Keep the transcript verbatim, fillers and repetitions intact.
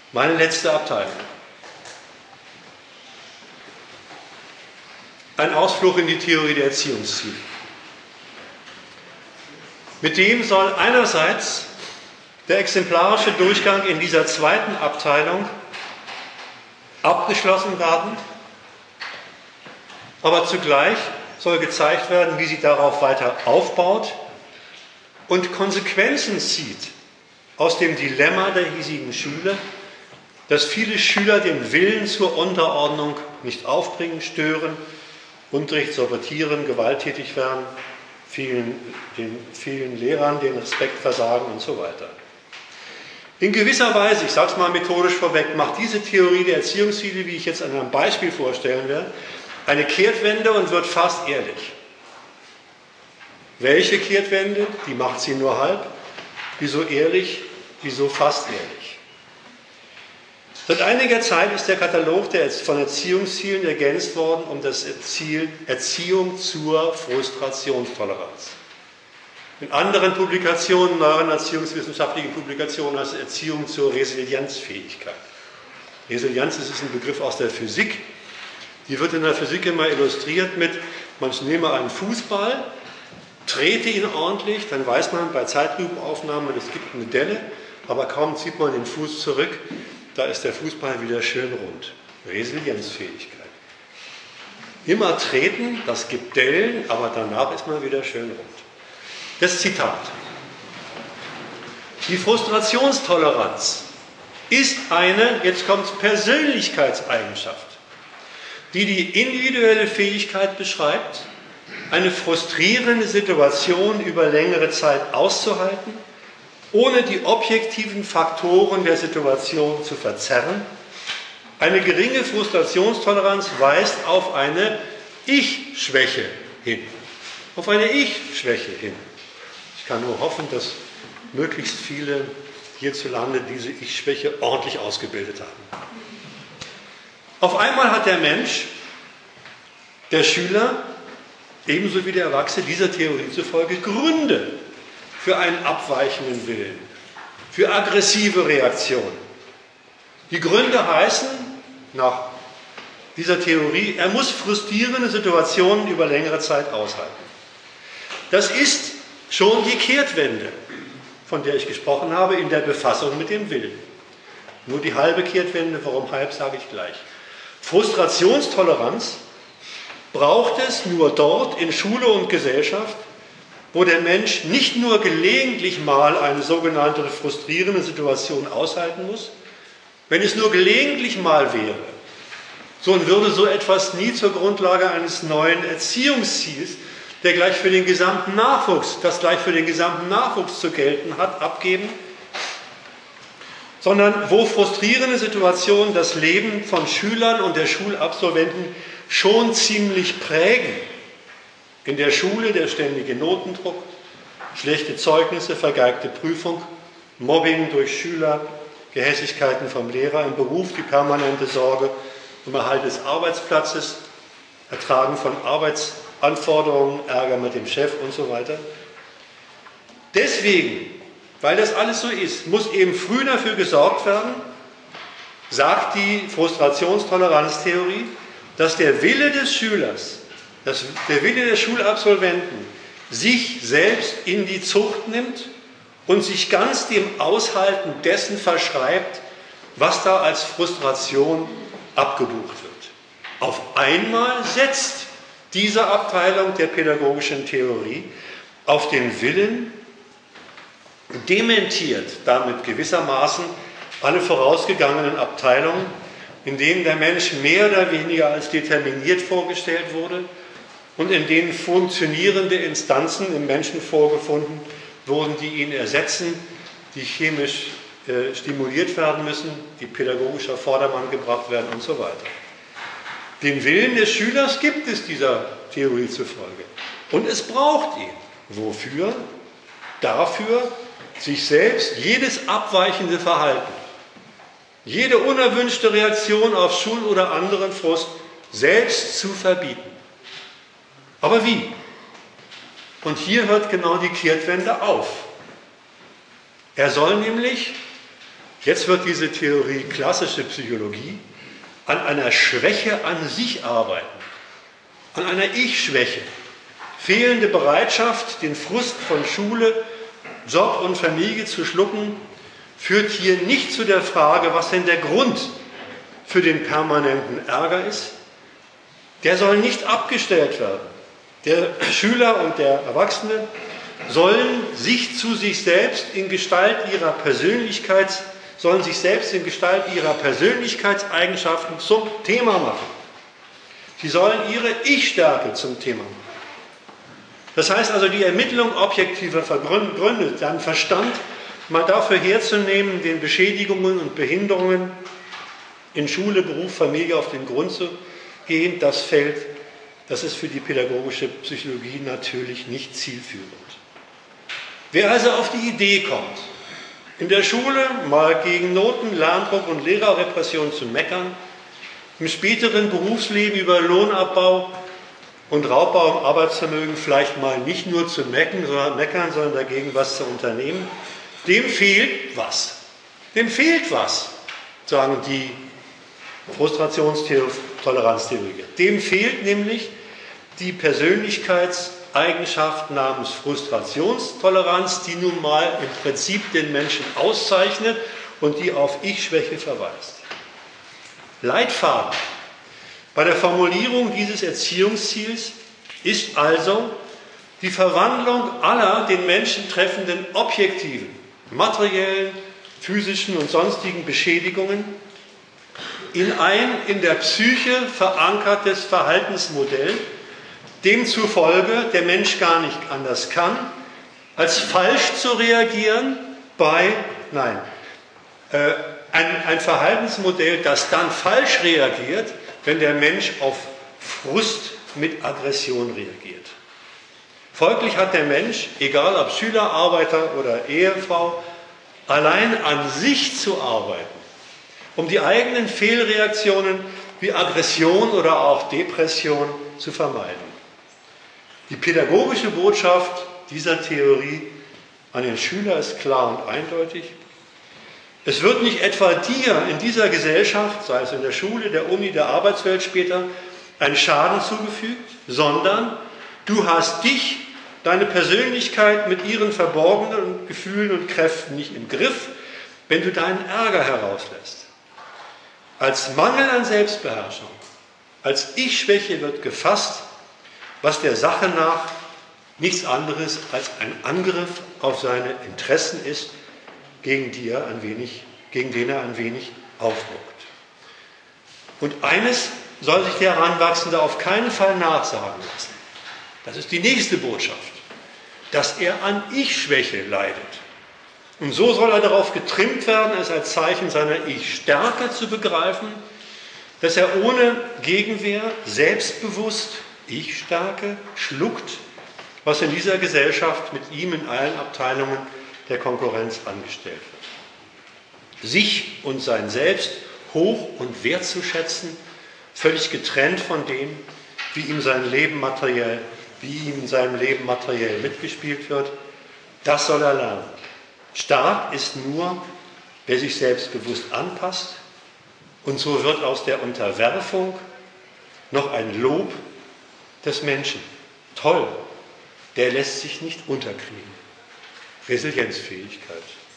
Meine letzte Abteilung. Ein Ausflug in die Theorie der Erziehungsziele. Mit dem soll einerseits der exemplarische Durchgang in dieser zweiten Abteilung abgeschlossen werden, aber zugleich soll gezeigt werden, wie sie darauf weiter aufbaut und Konsequenzen zieht aus dem Dilemma der hiesigen Schule, dass viele Schüler den Willen zur Unterordnung nicht aufbringen, stören, Unterricht sabotieren, gewalttätig werden, vielen, den vielen Lehrern den Respekt versagen und so weiter. In gewisser Weise, ich sage es mal methodisch vorweg, macht diese Theorie der Erziehungsziele, wie ich jetzt an einem Beispiel vorstellen werde, eine Kehrtwende und wird fast ehrlich. Welche Kehrtwende? Die macht sie nur halb. Wieso ehrlich? Wieso fast ehrlich? Seit einiger Zeit ist der Katalog der, von Erziehungszielen ergänzt worden um das Ziel Erziehung zur Frustrationstoleranz. In anderen Publikationen, neueren erziehungswissenschaftlichen Publikationen, heißt es Erziehung zur Resilienzfähigkeit. Resilienz ist ein Begriff aus der Physik. Die wird in der Physik immer illustriert mit, man nehme einen Fußball, trete ihn ordentlich, dann weiß man bei Zeitlupenaufnahmen, es gibt eine Delle, aber kaum zieht man den Fuß zurück, da ist der Fußball wieder schön rund. Resilienzfähigkeit. Immer treten, das gibt Dellen, aber danach ist man wieder schön rund. Das Zitat. Die Frustrationstoleranz ist eine, jetzt kommt Persönlichkeitseigenschaft, die die individuelle Fähigkeit beschreibt, eine frustrierende Situation über längere Zeit auszuhalten, ohne die objektiven Faktoren der Situation zu verzerren. Eine geringe Frustrationstoleranz weist auf eine Ich-Schwäche hin. Auf eine Ich-Schwäche hin. Ich kann nur hoffen, dass möglichst viele hierzulande diese Ich-Schwäche ordentlich ausgebildet haben. Auf einmal hat der Mensch, der Schüler, ebenso wie der Erwachsene, dieser Theorie zufolge Gründe für einen abweichenden Willen, für aggressive Reaktionen. Die Gründe heißen, nach dieser Theorie, er muss frustrierende Situationen über längere Zeit aushalten. Das ist schon die Kehrtwende, von der ich gesprochen habe, in der Befassung mit dem Willen. Nur die halbe Kehrtwende, warum halb, sage ich gleich. Frustrationstoleranz braucht es nur dort in Schule und Gesellschaft, wo der Mensch nicht nur gelegentlich mal eine sogenannte frustrierende Situation aushalten muss, wenn es nur gelegentlich mal wäre, so würde so etwas nie zur Grundlage eines neuen Erziehungsziels, der gleich für den gesamten Nachwuchs, das gleich für den gesamten Nachwuchs zu gelten hat, abgeben, sondern wo frustrierende Situationen das Leben von Schülern und der Schulabsolventen schon ziemlich prägen. In der Schule der ständige Notendruck, schlechte Zeugnisse, vergeigte Prüfung, Mobbing durch Schüler, Gehässigkeiten vom Lehrer, im Beruf die permanente Sorge um Erhalt des Arbeitsplatzes, Ertragen von Arbeitsanforderungen, Ärger mit dem Chef und so weiter. Deswegen, weil das alles so ist, muss eben früh dafür gesorgt werden, sagt die Frustrationstoleranztheorie, dass der Wille des Schülers, dass der Wille der Schulabsolventen sich selbst in die Zucht nimmt und sich ganz dem Aushalten dessen verschreibt, was da als Frustration abgebucht wird. Auf einmal setzt diese Abteilung der pädagogischen Theorie auf den Willen, dementiert damit gewissermaßen alle vorausgegangenen Abteilungen, in denen der Mensch mehr oder weniger als determiniert vorgestellt wurde und in denen funktionierende Instanzen im Menschen vorgefunden wurden, die ihn ersetzen, die chemisch äh, stimuliert werden müssen, die pädagogisch auf Vordermann gebracht werden und so weiter. Den Willen des Schülers gibt es dieser Theorie zufolge. Und es braucht ihn. Wofür? Dafür, sich selbst jedes abweichende Verhalten, jede unerwünschte Reaktion auf Schul- oder anderen Frust selbst zu verbieten. Aber wie? Und hier hört genau die Kehrtwende auf. Er soll nämlich Jetzt wird diese Theorie klassische Psychologie an einer Schwäche an sich arbeiten, an einer Ich-Schwäche. Fehlende Bereitschaft, den Frust von Schule, Job und Familie zu schlucken, führt hier nicht zu der Frage, was denn der Grund für den permanenten Ärger ist. Der soll nicht abgestellt werden. Der Schüler und der Erwachsene sollen sich zu sich selbst in Gestalt ihrer Persönlichkeit, sollen sich selbst in Gestalt ihrer Persönlichkeitseigenschaften zum Thema machen. Sie sollen ihre Ich-Stärke zum Thema machen. Das heißt also, die Ermittlung objektiver Gründe, dann Verstand mal dafür herzunehmen, den Beschädigungen und Behinderungen in Schule, Beruf, Familie auf den Grund zu gehen, das fällt, das ist für die pädagogische Psychologie natürlich nicht zielführend. Wer also auf die Idee kommt, in der Schule mal gegen Noten, Lerndruck und Lehrerrepression zu meckern, im späteren Berufsleben über Lohnabbau und Raubbau am Arbeitsvermögen vielleicht mal nicht nur zu meckern, sondern, meckern, sondern dagegen was zu unternehmen, dem fehlt was. Dem fehlt was, sagen die Frustrationstoleranztheoretiker. Dem fehlt nämlich die Persönlichkeitseigenschaft namens Frustrationstoleranz, die nun mal im Prinzip den Menschen auszeichnet und die auf Ich-Schwäche verweist. Leitfaden bei der Formulierung dieses Erziehungsziels ist also die Verwandlung aller den Menschen treffenden objektiven, materiellen, physischen und sonstigen Beschädigungen in ein in der Psyche verankertes Verhaltensmodell, demzufolge der Mensch gar nicht anders kann, als falsch zu reagieren bei, nein, äh, ein, ein Verhaltensmodell, das dann falsch reagiert, wenn der Mensch auf Frust mit Aggression reagiert. Folglich hat der Mensch, egal ob Schüler, Arbeiter oder Ehefrau, allein an sich zu arbeiten, um die eigenen Fehlreaktionen wie Aggression oder auch Depression zu vermeiden. Die pädagogische Botschaft dieser Theorie an den Schüler ist klar und eindeutig. Es wird nicht etwa dir in dieser Gesellschaft, sei es in der Schule, der Uni, der Arbeitswelt später, ein Schaden zugefügt, sondern du hast dich, deine Persönlichkeit mit ihren verborgenen Gefühlen und Kräften nicht im Griff, wenn du deinen Ärger herauslässt. Als Mangel an Selbstbeherrschung, als Ich-Schwäche wird gefasst, was der Sache nach nichts anderes als ein Angriff auf seine Interessen ist, gegen, die er ein wenig, gegen den er ein wenig aufmuckt. Und eines soll sich der Heranwachsende auf keinen Fall nachsagen lassen. Das ist die nächste Botschaft, dass er an Ich-Schwäche leidet. Und so soll er darauf getrimmt werden, es als Zeichen seiner Ich-Stärke zu begreifen, dass er ohne Gegenwehr selbstbewusst Ich-Stärke schluckt, was in dieser Gesellschaft mit ihm in allen Abteilungen der Konkurrenz angestellt wird. Sich und sein Selbst hoch und wertzuschätzen, völlig getrennt von dem, wie ihm sein Leben materiell, wie ihm in seinem Leben materiell mitgespielt wird, das soll er lernen. Stark ist nur, wer sich selbstbewusst anpasst, und so wird aus der Unterwerfung noch ein Lob des Menschen. Toll, der lässt sich nicht unterkriegen. Resilienzfähigkeit.